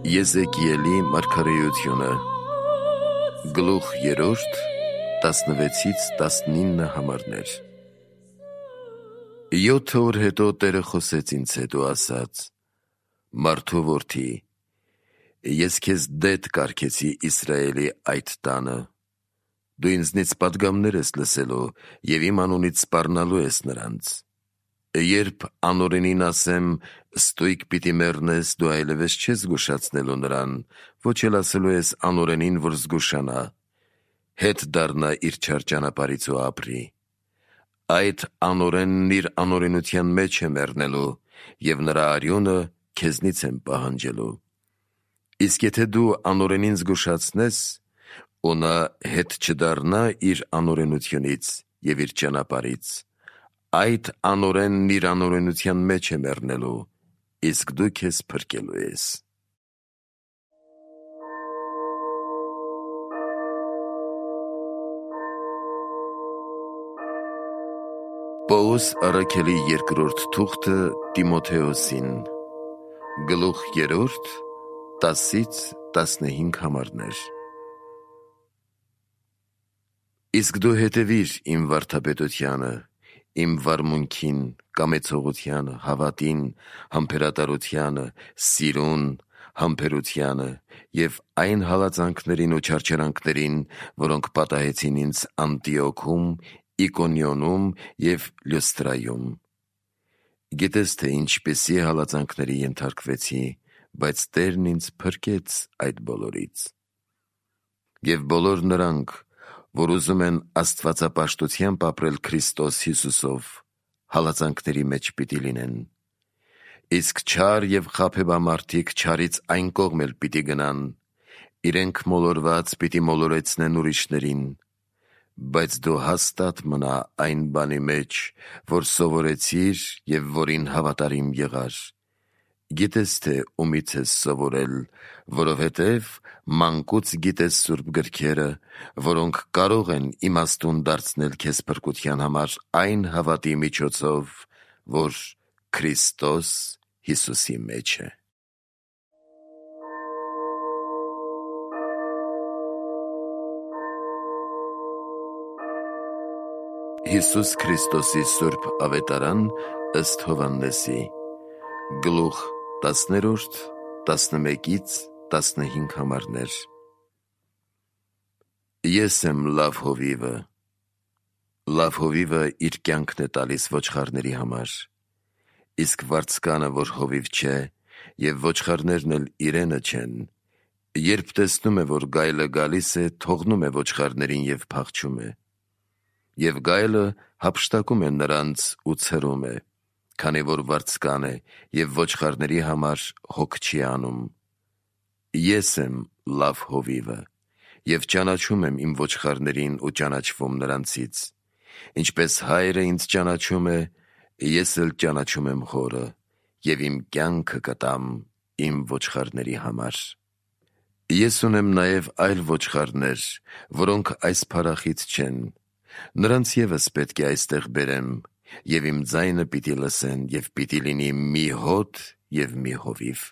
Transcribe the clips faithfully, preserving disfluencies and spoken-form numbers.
Եզեկիելի մարգարեությունը Գլուխ երրորդ տասնվեցից տասնինը համարներ Յոթ օր հետո Տերը խոսեց ինձ հետ ու ասաց. Մարդու որդի, ես քեզ դետ կարգեցի Իսրայելի այդ տանը, դու ինձնից պատգամներ ես լսելու և իմ անունից սպառնալու ես նրանց, երբ անօրենին ասեմ ստույգ պիտի մեռնես, դու այլևս չես զգուշացնելու նրան, ոչ էլ ասելու ես անօրենին, որ զգուշանա, հետ դառնա իր չար ճանապարհից ու ապրի, այդ անօրենն իր անօրենության մեջ է մեռնելու և նրա արյունը քեզնից եմ պահանջելու, իսկ եթե դու անօրենին զգուշացնես ու նա հետ չդառնա իր անօրենությունից և իր ճանապարհից, այդ անօրենն իր անօրենության մեջ է մեռնելու, իսկ դու քեզ փրկելու ես։ Պողոս առաքելի երկրորդ թուղթը Տիմոթեոսին Գլուխ երրորդ տասից տասնհինգ համարներ Իսկ դու հետևիր իմ վարդապետությանը, իմ վարմունքին, կամեցողությանը, հավատին, համբերատարությանը, սիրուն, համբերությանը և այն հալածանքներին ու չարչարանքներին, որոնք պատահեցին ինձ Անտիոքում, Իկոնիոնում և Լյոստրայում։ Գիտես, թե ինչպիսի հալածանքների ենթարկվեցի, բայց Տերն ինձ փրկեց այդ բոլորից։ Եվ բոլոր նրանք, որ ուզում են աստվածապաշտությամբ ապրել Քրիստոս Հիսուսով, հալածանքների մեջ պիտի լինեն։ Իսկ չար և խաբեբա մարդիկ չարից այն կողմ էլ պիտի գնան, իրենք մոլորված պիտի մոլորեցնեն ուրիշներին, բայց դու հաստատ մնա այն բանի մեջ, որ սովորեցիր և որին հավատարիմ եղար։ Գիտես, թե ումից ես սովորել, որովհետև մանկուց գիտես սուրբ գրքերը, որոնք կարող են իմաստուն դարձնել քեզ փրկության համար այն հավատի միջոցով, որ Քրիստոս Հիսուսի մեջ է։ Հիսուս Քրիստոսի սուրբ ավետարան ըստ Հովհաննեսի Գլուխ տասներորդ տասնմեկից տասնհինգ համարներ Ես եմ լավ հովիվը, լավ հովիվը իր կյանքն է տալիս ոչխարների համար, իսկ վարձկանը, որ հովիվ չէ, և ոչխարներն էլ իրենը չեն, երբ տեսնում է, որ գայլը գալիս է, թողնում է ոչխարներին և փախչում է, և գայլը հափշտակում է նրանց ու ցրում է, քանի որ վարձկան է և ոչխարների համար հոգ չի անում։ Ես եմ լավ հովիվը և ճանաչում եմ իմ ոչխարներին ու ճանաչվում նրանցից, ինչպես հայրը ինձ ճանաչում է, ես էլ ճանաչում եմ հորը և իմ կյանքը կտամ իմ ոչխարների համար։ Ես ունեմ նաև այլ ոչխարներ, որոնք այս փարախից չեն, նրանց ևս պետք է այստեղ բերեմ, և իմ ձայնը պիտի լսեն և պիտի լինի մի հոտ և մի հովիվ։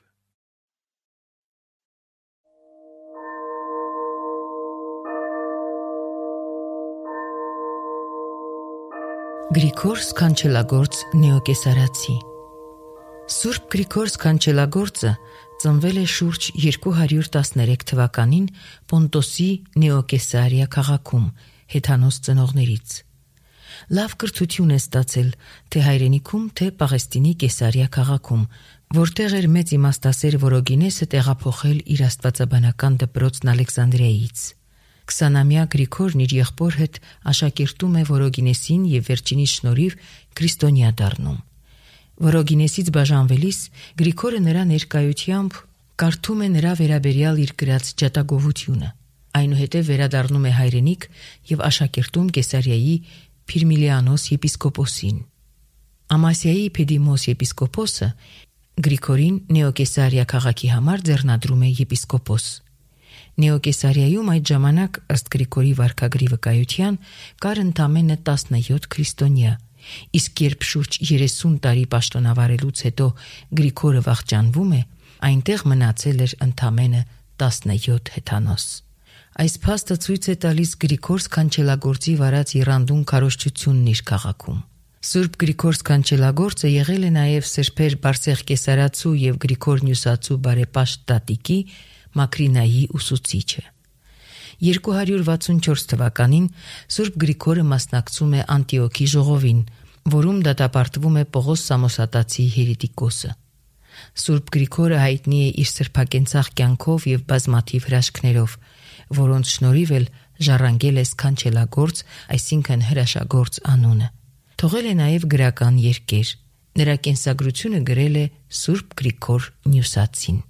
Գրիգոր Սքանչելագործ նեոկեսարացի Սուրբ Գրիգոր Սքանչելագործը ծնվել է շուրջ երկու հարյուր տասներեք թվականին Պոնտոսի Նեոկեսարիա քաղաքում հեթանոս ծնողներից։ Լավ կրթություն է ստացել թե հայրենիքում, թե Պաղեստինի Կեսարիա քաղաքում, որտեղ էր մեծ իմաստասեր Վորոգինեսը տեղափոխել իր աստվածաբանական դպրոցն Ալեքսանդրիայից։ Քսանամյա Գրիգորն իր եղբոր հետ աշակերտում է Վորոգինեսին և վերջինիս շնորհիվ քրիստոնյա դառնում։ Վորոգինեսից բաժանվելիս Գրիգորը նրա ներկայությամբ կարդում է նրա վերաբերյալ իր գրած ջատագովությունը, այնուհետև վերադառնում է հայրենիք և աշակերտում Կեսարիայի Փիրմիլիանոս եպիսկոպոսին։ Ամասիայի Փեդիմոս եպիսկոպոսը Գրիգորին Նեոկեսարիա քաղաքի համար ձեռնադրում է եպիսկոպոս։ Նեոկեսարիայում այդ ժամանակ ըստ Գրիգորի վարքագրի վկայության կար ընդամենը տասնյոթ քրիստոնյա, իսկ երբ շուրջ երեսուն տարի պաշտոնավարելուց հետո Գրիգորը վախճանվում է, Այնտեղ մնացել էր ընդամենը տասնյոթ հեթանոս։ Այս փաստը ցույց է տալիս Գրիգոր Սքանչելագործի վարած եռանդուն քարոզչությունն իր քաղաքում։ Սուրբ Գրիգոր Սքանչելագործը եղել է նաև Սրբեր Բարսեղ Կեսարացու եւ Գրիգոր Նյուսացու բարեպաշտ տատիկի Մակրինայի ուսուցիչը։ երկու հարյուր վաթսունչորս թվականին Սուրբ Գրիգորը մասնակցում է Անտիոքի ժողովին, որում դատապարտվում է Պողոս Սամոսատացի հերետիկոսը։ Սուրբ Գրիգորը հայտնի է իր սրբակենցաղ կյանքով եւ բազմաթիվ հրաշքներով, որոնց շնորհիվ էլ ժառանգել է Սքանչելագործ, այսինքն հրաշագործ անունը։ Թողել է նաև գրական երկեր։ Նրա կենսագրությունը գրել է Սուրբ Գրիգոր Նյուսացին։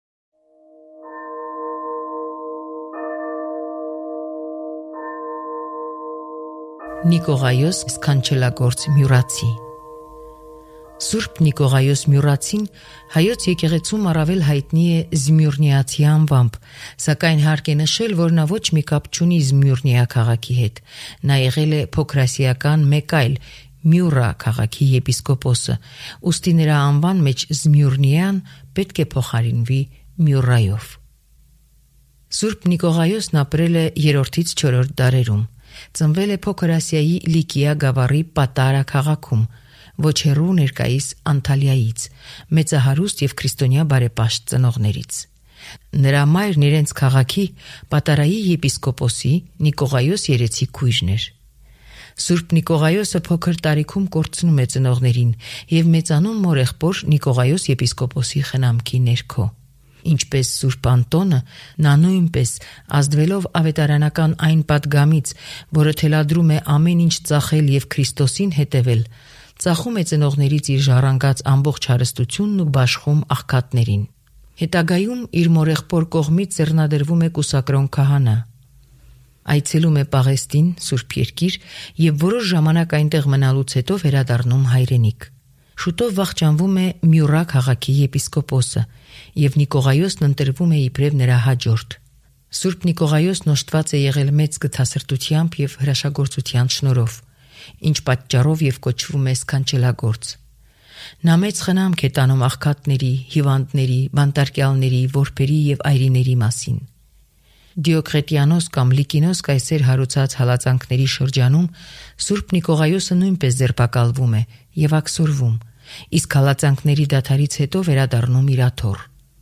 Նիկողայոս Սքանչելագործ Մյուրացի։ Սուրբ Նիկողայոս Մյուրացին հայոց եկեղեցում առավել հայտնի է Զմյուրնիացի անվամբ, սակայն հարկ է նշել, որ նա ոչ մի կապ չունի Զմյուրնիա քաղաքի հետ։ Նա եղել է փոքրասիական մեկ այլ Մյուրա քաղաքի եպիսկոպոսը, ուստի նրա անվան մեջ Զմյուրնիան պետք է փոխարինվի Մյուրայով։ Սուրբ Նիկողայոսն ապրել է երրորդից չորրորդ դարերում։ Ծնվել է Փոքր Ասիայի Լիկիա գավառի Պատարա քաղաքում, ոչ հեռու ներկայիս Անտալիայից, մեծահարուստ եւ քրիստոնյա բարեպաշտ ծնողներից։ Նրա մայրն իրենց քաղաքի Պատարայի եպիսկոպոսի Նիկողայոս երեցի քույրն էր։ Սուրբ Նիկողայոսը փոքր տարիքում կորցնում է ծնողներին եւ մեծանում մորեղբոր Նիկողայոս եպիսկոպոսի խնամքի ներքո։ Ինչպես Սուրբ Անտոնը, նա նույնպես ազդվելով ավետարանական այն պատգամից, որը թելադրում է ամեն ինչ ծախել եւ Քրիստոսին հետևել, ծախում է ծնողներից իր ժառանգած ամբողջ հարստությունն ու բաշխում աղքատներին։ Հետագայում իր մորեղբոր կողմից ձեռնադրվում է կուսակրոն քահանա։ Այցելում է Պաղեստին, Սուրբ Երկիր եւ որոշ ժամանակ այնտեղ մնալուց հետո վերադառնում հայրենիք։ Շուտով վախճանվում է Մյուրա քաղաքի եպիսկոպոսը եւ Նիկողայոսն ընտրվում է իբրև նրա հաջորդ։ Սուրբ Նիկողայոսն օժտված է եղել մեծ գթասրտությամբ եւ հրաշագործության շնորհով, ինչ պատճառով եւ կոչվում է Սքանչելագործ։ Նա մեծ խնամք է տանում աղքատների, հիվանդների, բանտարկյալների, որբերի եւ այրիների մասին։ Դիոկրետիանոս կամ Լիկինոս կայսեր հարուցած հալածանքների շրջանում Սուրբ Նիկողայոսը նույնպես ձերբակալվում է եւ աքսորվում, իսկ հալածանքների դադարից հետո վերադառնում իր աթոռ։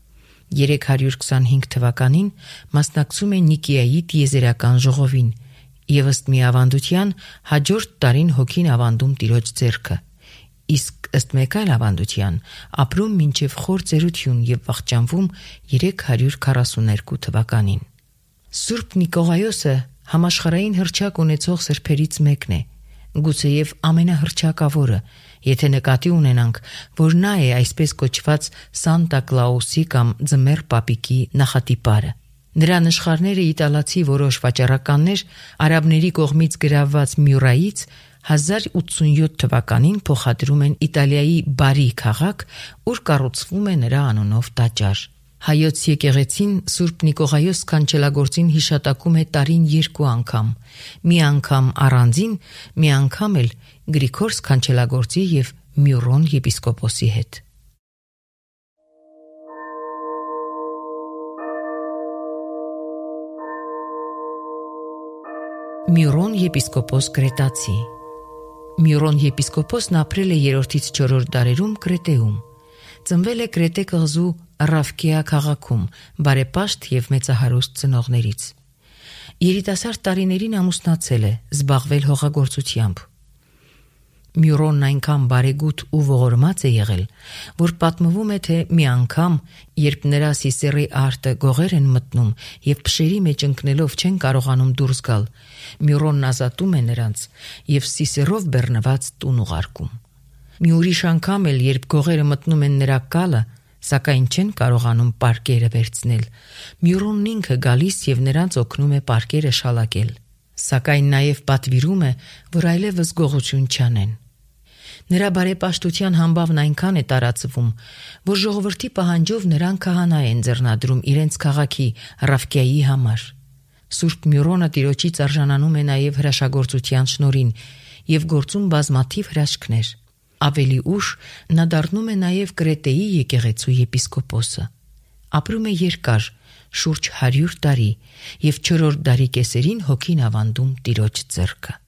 երեք հարյուր քսանհինգ թվականին մասնակցում է Նիկիայի տիեզերական ժողովին եւ ըստ մի ավանդության հաջորդ տարին հոգին ավանդում տիրոջ ձեռքը, իսկ ըստ մեկ այլ ավանդության ապրում մինչև խոր ծերություն եւ վախճանվում երեք հարյուր քառասուներկու թվականին։ Սուրբ Նիկողայոսը համաշխարհային հռչակ ունեցող սրբերից մեկն է, գուցեև ամենահռչակավորը, եթե նկատի ունենանք, որ նա է այսպես կոչված Սանտա Կլաուսի կամ Ձմեռ Պապիկի նախատիպարը։ Նրա նշխարները իտալացի որոշ վաճառականներ արաբների կողմից գրավված Մյուրայից հազար ութսունյոթ թվականին փոխադրում են Իտալիայի Բարի քաղաք, ուր կառուցվում է նրա անունով տաճար։ Հայոց եկեղեցին Սուրբ Նիկողայոս Սքանչելագործին հիշատակում է տարին երկու անգամ, մի անգամ առանձին, մի անգամ էլ Գրիգոր Սքանչելագործի եւ Մյուրոն եպիսկոպոսի հետ։ Մյուրոն եպիսկոպոս Կրետացի։ Մյուրոն եպիսկոպոսն ապրել է երրորդից չորրորդ դարերում Կրետեում։ Ծնվել է Կրետե կղզու Ռավկիա քաղաքում, բարեպաշտ եւ մեծահարուստ ծնողներից։ Երիտասարդ տարիներին ամուսնացել է, զբաղվել հողագործությամբ։ Մյուրոնն այնքան բարեգութ ու ողորմած է եղել, որ պատմվում է, թե մի անգամ, երբ նրա Սիսերի արտը գողեր են մտնում եւ փշերի մեջ ընկնելով չեն կարողանում դուրս գալ, Մյուրոնն ազատում է նրանց եւ Սիսերով բեռնված տուն ուղարկում։ Մի ուրիշ անգամ էլ, երբ գողերը մտնում են նրա կալը, սակայն չեն կարողանում պարկերը վերցնել, Մյուրոնն ինքը գալիս եւ նրանց օգնում է պարկերը շալակել, սակայն նաեւ պատվիրում է, որ այլևս գողություն չանեն։ Նրա բարեպաշտության համբավն այնքան է տարածվում, որ ժողովրդի պահանջով նրան քահանա են ձեռնադրում իրենց քաղաքի Ռավկիայի համար։ Սուրբ Մյուրոնը Տիրոջից արժանանում է նաև հրաշագործության շնորհին եւ գործում բազմաթիվ հրաշքներ։ Ավելի ուշ նա դառնում է նաև Կրետեի եկեղեցու եպիսկոպոսը։ Ապրում է երկար, շուրջ հարյուր տարի, եւ չորրորդ դարի կեսերին հոգին ավանդում տիրոջ ձեռքը։